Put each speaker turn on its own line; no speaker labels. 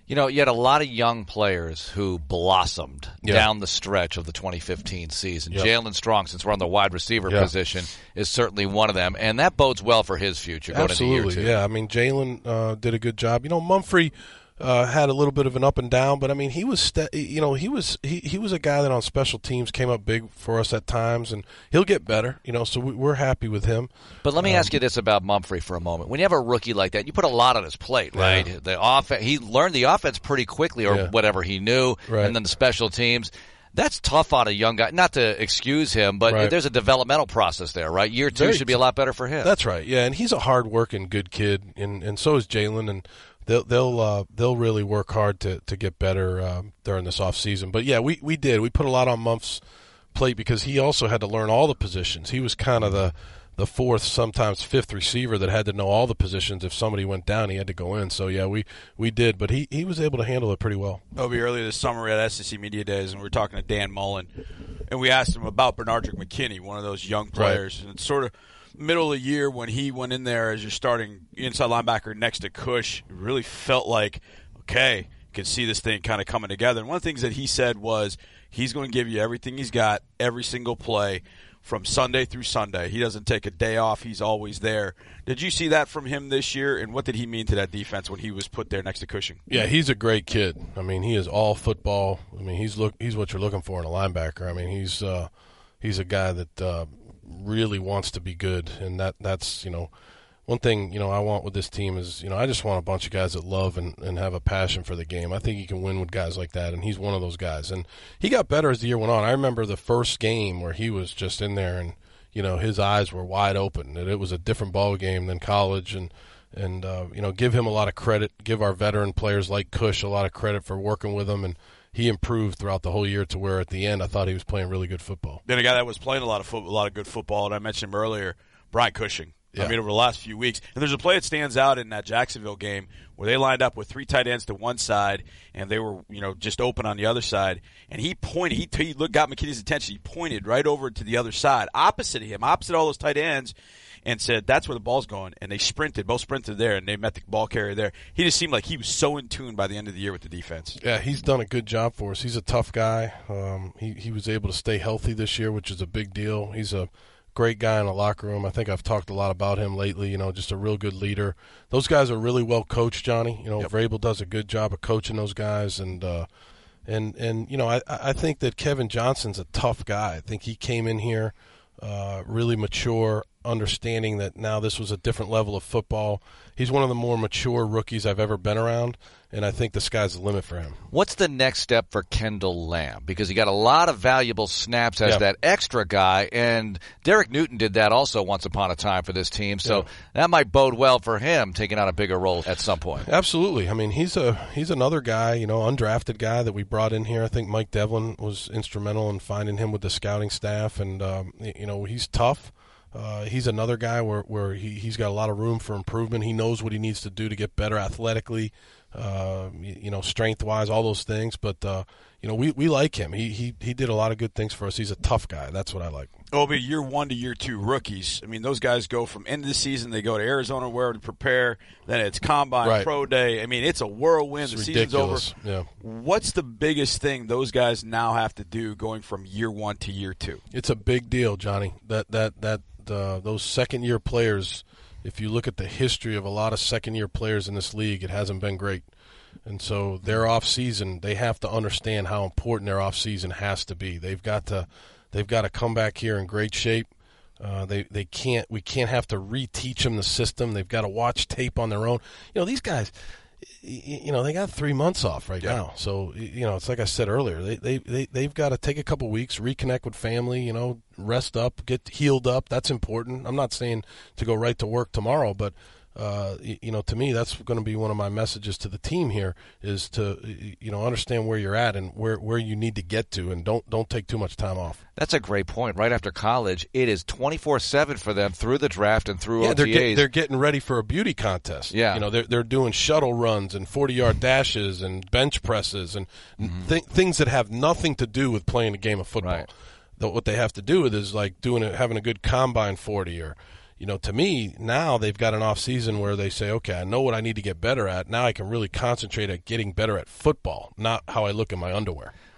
You know, you had a lot of young players who blossomed down the stretch of the 2015 season. Jalen Strong, since we're on the wide receiver position, is certainly one of them, and that bodes well for his future going into year two.
Yeah. I mean, Jalen did a good job. You know, Mumphrey had a little bit of an up and down, but I mean, he was a guy that on special teams came up big for us at times, and he'll get better. You know, so we're happy with him.
But let me ask you this about Mumphrey for a moment. When you have a rookie like that, you put a lot on his plate, right? He learned the offense pretty quickly, or whatever he knew, and then the special teams. That's tough on a young guy. Not to excuse him, but there's a developmental process there, right? Year two should be a lot better for him.
That's right. Yeah, and he's a hard-working, good kid, and so is Jalen, and they'll really work hard to get better during this off season. But yeah, we did. We put a lot on Mump's plate because he also had to learn all the positions. He was kind of the fourth, sometimes fifth receiver that had to know all the positions. If somebody went down, he had to go in. So yeah, we did, but he was able to handle it pretty well.
Obi, earlier this summer we had SEC Media Days, and we were talking to Dan Mullen, and we asked him about Bernardrick McKinney, one of those young players, and it's sort of middle of the year when he went in there as your starting inside linebacker next to Cush, it really felt like, okay, you can see this thing kind of coming together. And one of the things that he said was he's going to give you everything he's got, every single play from Sunday through Sunday. He doesn't take a day off. He's always there. Did you see that from him this year, and what did he mean to that defense when he was put there next to Cushing?
Yeah, he's a great kid. I mean, he is all football. I mean, he's what you're looking for in a linebacker. I mean, he's a guy that really wants to be good, and that's one thing I want with this team is I just want a bunch of guys that love and have a passion for the game. I think you can win with guys like that, and he's one of those guys. And he got better as the year went on. I remember the first game where he was just in there, and his eyes were wide open. And it was a different ball game than college, and give him a lot of credit. Give our veteran players like Cush a lot of credit for working with him, and he improved throughout the whole year to where at the end I thought he was playing really good football.
Then a guy that was playing a lot of good football, and I mentioned him earlier, Brian Cushing. Yeah. I mean, over the last few weeks. And there's a play that stands out in that Jacksonville game where they lined up with three tight ends to one side, and they were, just open on the other side. And he pointed. He got McKinney's attention. He pointed right over to the other side, opposite of him, opposite all those tight ends, and said, that's where the ball's going. And they both sprinted there, and they met the ball carrier there. He just seemed like he was so in tune by the end of the year with the defense.
Yeah, he's done a good job for us. He's a tough guy. He was able to stay healthy this year, which is a big deal. He's a great guy in the locker room. I think I've talked a lot about him lately, just a real good leader. Those guys are really well coached, Johnny. Vrabel does a good job of coaching those guys, and I think that Kevin Johnson's a tough guy. I think he came in here really mature, understanding that now this was a different level of football. He's one of the more mature rookies I've ever been around, and I think the sky's the limit for him.
What's the next step for Kendall Lamb? Because he got a lot of valuable snaps as that extra guy, and Derek Newton did that also once upon a time for this team, so that might bode well for him taking on a bigger role at some point.
Absolutely. I mean, he's another guy, undrafted guy that we brought in here. I think Mike Devlin was instrumental in finding him with the scouting staff, and he's tough. He's another guy where he's got a lot of room for improvement. He knows what he needs to do to get better athletically, strength-wise, all those things. But, we like him. He did a lot of good things for us. He's a tough guy. That's what I like.
Obi, year one to year two rookies. I mean, those guys go from end of the season, they go to Arizona where to prepare. Then it's Combine, Pro Day. I mean, it's a whirlwind.
It's
the
ridiculous.
Season's over.
Yeah.
What's the biggest thing those guys now have to do going from year one to year two?
It's a big deal, Johnny. Those second-year players, if you look at the history of a lot of second-year players in this league, it hasn't been great. And so their off-season, they have to understand how important their off-season has to be. They've got to come back here in great shape. We can't have to reteach them the system. They've got to watch tape on their own. These guys, they got 3 months off right now. So, it's like I said earlier, they've got to take a couple weeks, reconnect with family, rest up, get healed up. That's important. I'm not saying to go right to work tomorrow, but to me, that's going to be one of my messages to the team here is to, understand where you're at and where you need to get to, and don't take too much time off.
That's a great point. Right after college, it is 24/7 for them through the draft and through OTAs.
They're getting ready for a beauty contest.
Yeah.
They're doing shuttle runs and 40-yard dashes and bench presses and things that have nothing to do with playing a game of football.
Right.
What they have to do with is like having a good combine 40 or to me, now they've got an off season where they say, okay, I know what I need to get better at. Now I can really concentrate at getting better at football, not how I look in my underwear.